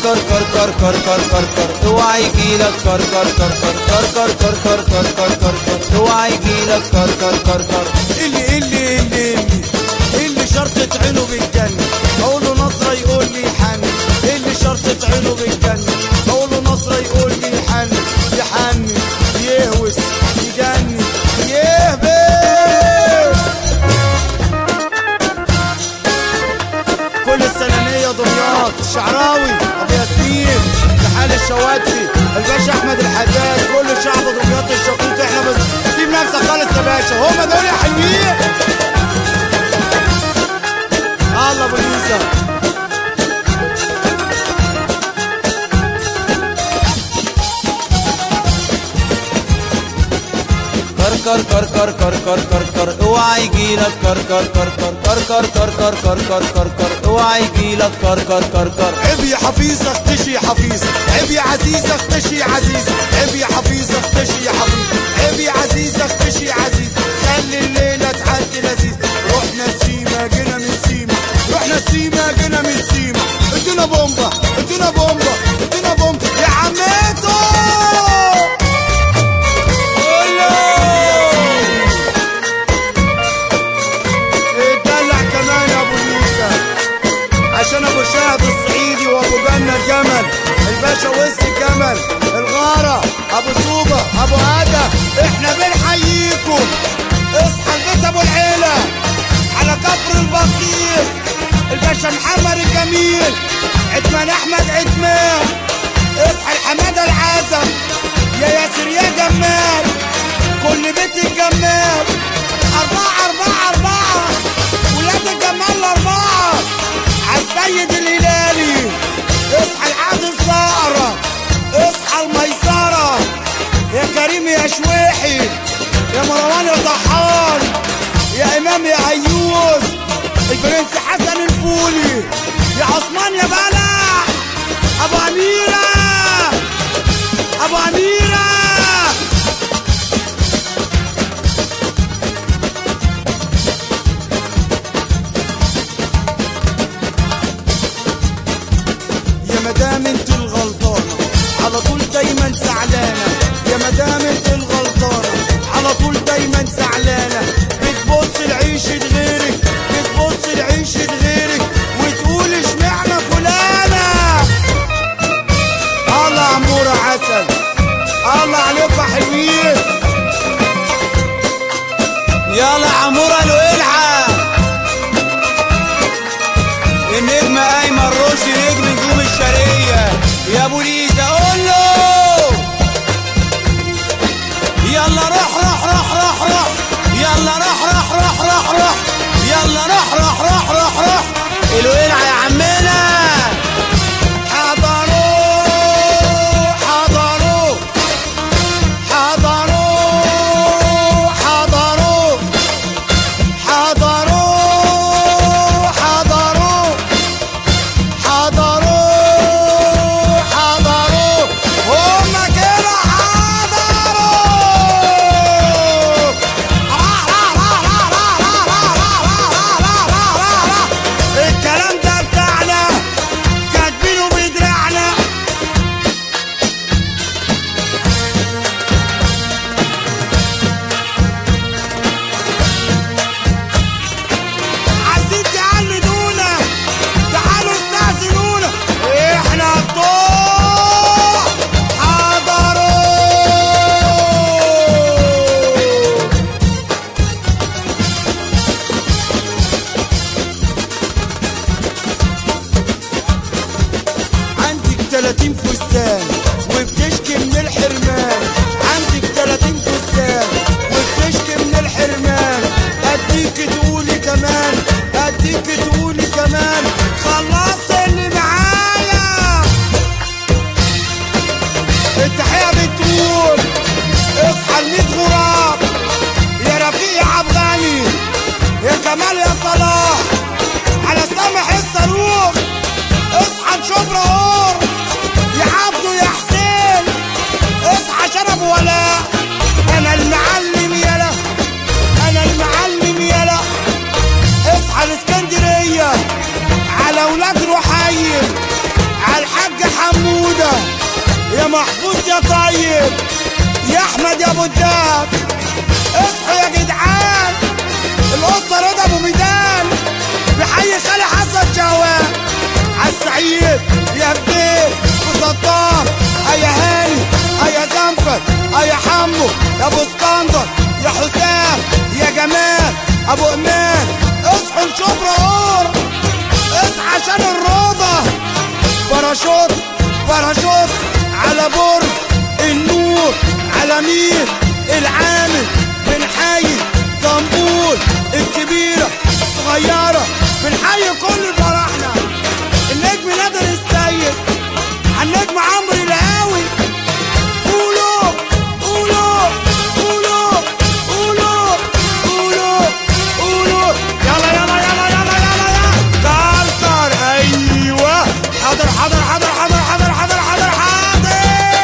كر كر كر كر كر كر كر اوعى يجيلك كر كر كر كر كر كر كر كر كر كر كر اوعى يجيلك كر كر كر كر. اللي شرطة عينه بالجنة اقول له نصرة يقول لي حني. اللي شرطة عينه بالجنة اقول له نصرة يقول لي حني. يحني يهوس يجني يهبل. كل السنانية دمياط شعراوي ابو ياسمين تحال الشواتفي الباشا احمد الحداد كل شعب دمياط الشقيق. احنا بس سيب نفسك خالص يا باشا هما دول يا حلوين. الله ابو يوسف كر كر كر كر كر كر كر اوعى يجيلك كر كر كر كر كر كر كر كر كر كر كر اوعى يجيلك كر كر كر كر. عيب يا حفيظة اختشي يا حفيظة. عيب يا عزيزة اختشي يا عزيزة. عيب يا حفيظة اختشي يا حفيظة. عيب يا عزيزة اختشي يا عزيزة. خلي الليلة تعدي لذيذ. رحنا سيما جينا من سيما. رحنا سيما جينا من سيما. ادينا بومبا ادينا بومبا ادينا بومبا يا عمتو. عشان ابو شاهد الصعيدي وابو جنة الجمل الباشا وسط الجمل الغارة ابو صوبة ابو ادم احنا بنحييكم. اصحى البيت ابو العيلة على كفر البطيخ الباشا محمد الجميل عثمان احمد عثمان. اصحى الحمادة العزم يا ياسر يا جمال كل بيت الجمال. 4 ولاد الجمال 4 عالسيد الهلالي. اصحى العاد الزهرة اصحى الميسرة يا كريم يا شويحي يا مروان يا طحان يا امام يا ايوز البرنس حسن الفولي يا عثمان يا بلع ابو اميرة ابو اميرة. مدام انت الغلطانة على طول دايما زعلانة. يا مدام انت الغلطانة على طول دايما زعلانة. بتبص لعيشة غيرك بتبص لعيشة غيرك وتقول اشمعنى فلانة. الله عمورة عسل الله عليكم حلوين. يلا عمورة الولعة النجم ايمن رشدي نجم نجوم الشرقية يا ابو ليزا قول له يلا روح روح روح روح روح. يلا روح روح روح روح روح. يلا روح روح روح روح روح. الولعة يا عمنا. والدهب. اصحوا يا جدعان، القصة رضا ابو ميدان بحي خالي حسن شهوان. عالسعيد يا بدير وسطام، يا هاني يا زنفر يا حمو يا ابو اسكندر يا حسام يا جمال ابو امان. اصحوا نشوف رعور، اصحى عشان الروضة. باراشوت باراشوت على برج النور، على مين العامل بنحيي طنبول الكبيرة الصغيرة، بنحيي كل فرحنا. النجم نادر السيد، النجم عمرو الهاوي. قولوا قولوا قولوا قولوا قولوا قولوا يلا يلا يلا يلا يلا يلا كركر. ايوه حاضر حاضر حاضر حاضر حاضر حاضر حاضر حاضر.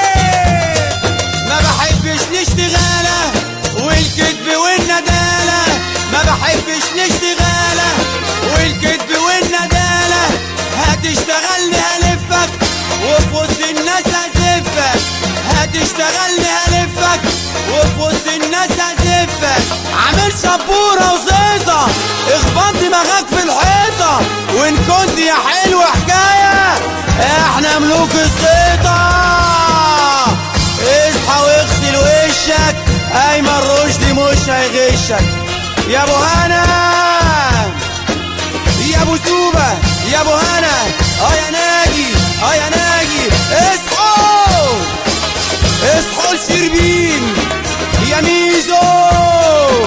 ما بحبش الاشتغالة والكذب والندالة، ما بحبش الاشتغالة والكذب والندالة. هتشتغلني هلفك وفي وسط الناس هزفك، هتشتغلني هلفك وفي وسط الناس هزفك. عامل شبورة وزيطة، اخبط دماغك في الحيطة، وان كنت يا حلوة حكاية احنا ملوك الزيطة. اصحى واغسل وشك، ايمن رشدي مش هيغشك. يا ابو هنا يا ابو سوبة يا ابو هنا يا ناجي يا ناجي. اصحوا اصحوا الشربين يا ميزو.